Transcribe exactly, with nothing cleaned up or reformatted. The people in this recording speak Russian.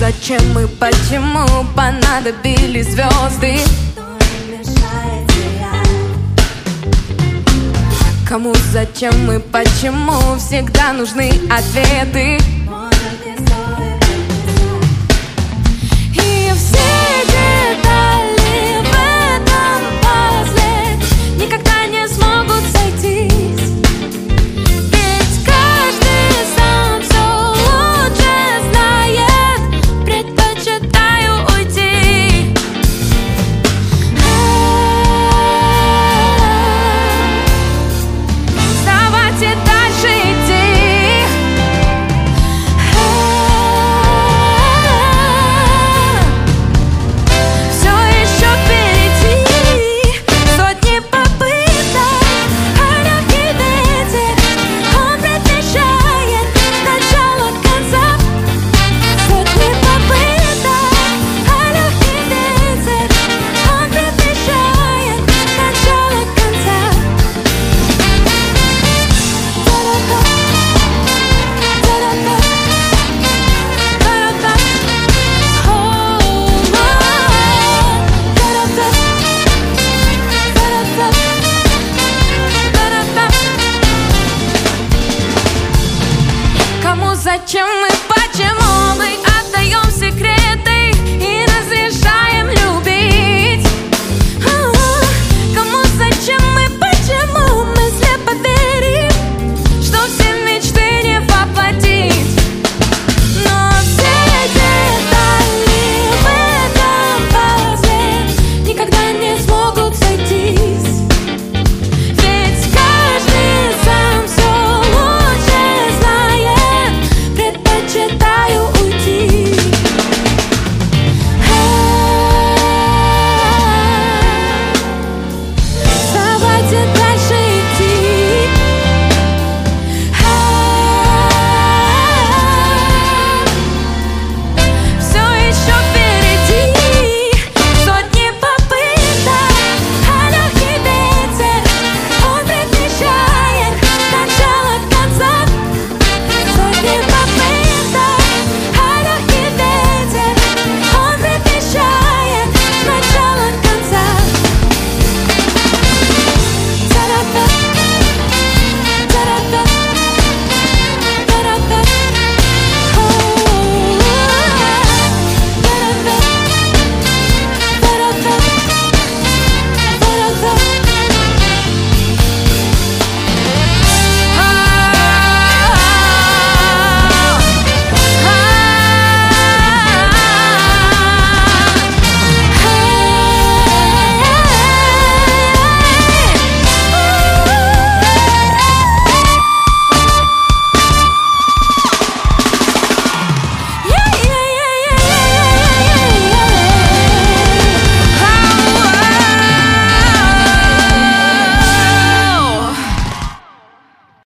зачем и почему понадобились звезды? Кому, зачем и почему всегда нужны ответы? И все детали в этом пазле никогда не смогут сойтись. Ведь каждый сам все лучше знает, предпочитаю уйти. Вставать и дальше идти. Все еще впереди сотни попыток, а легкий ветер, он предвещает начало конца. Сотни попыток, а легкий ветер, он предвещает начало конца. Кому, зачем